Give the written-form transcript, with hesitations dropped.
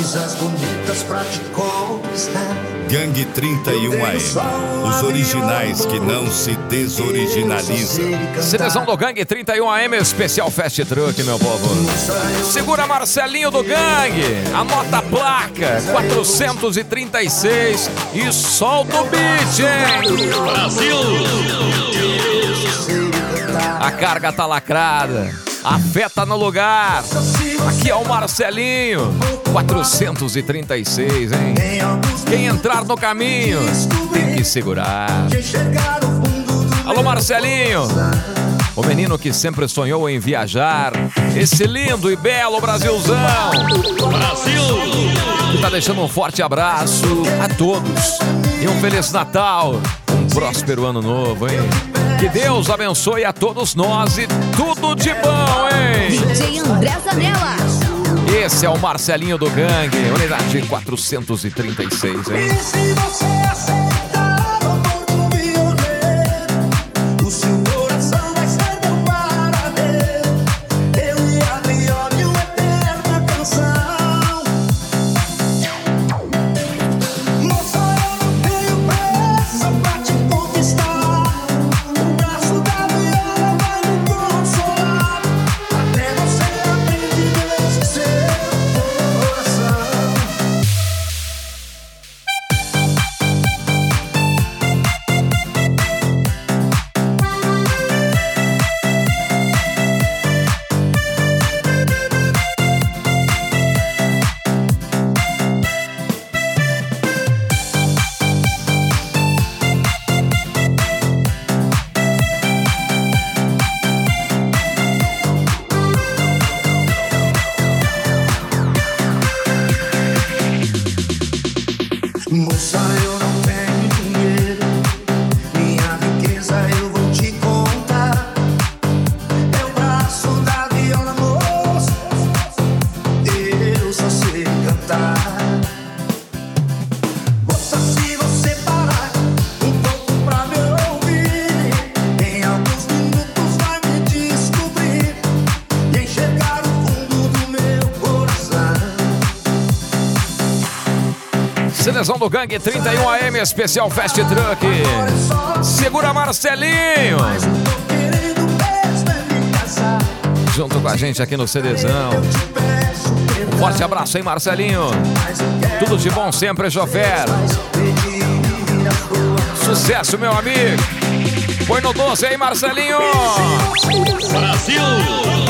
coisas bonitas pra te conquistar. Gangue 31 AM, os originais que não se desoriginalizam. Seleção do Gangue 31 AM, especial Fast Truck, meu povo. Segura Marcelinho do Gangue, anota a placa 436 e solta o beat, hein? Brasil! A carga tá lacrada, a fé tá no lugar. Aqui é o Marcelinho, 436, hein? Quem entrar no caminho tem que segurar. Alô, Marcelinho, o menino que sempre sonhou em viajar. Esse lindo e belo Brasilzão. Brasil! Que tá deixando um forte abraço a todos. E um Feliz Natal, um próspero ano novo, hein? Que Deus abençoe a todos nós e tudo de bom, hein? DJ André Zanella. Esse é o Marcelinho do Gangue, unidade 436, hein? E se você aceitar o amor do violeiro, o seu coração vai ser meu paradeiro. Eu e a Adriane, uma eterna canção. Moça, eu não tenho pressa pra te conquistar. O braço da viola vai me consolar. Até você abrir de vez o seu coração. Moça, eu não tenho dinheiro, minha riqueza eu vou te contar. É o braço da viola, moça, eu só sei cantar. Moça, se você parar um pouco pra me ouvir, em alguns minutos vai me descobrir e enxergar o fundo do meu coração. Seleção do Gangue 31 AM, especial Fast Truck. Segura Marcelinho, junto com a gente aqui no CDzão. Um forte abraço, hein, Marcelinho? Tudo de bom sempre, chofer. Sucesso, meu amigo. Põe no 12 aí, Marcelinho. Brasil!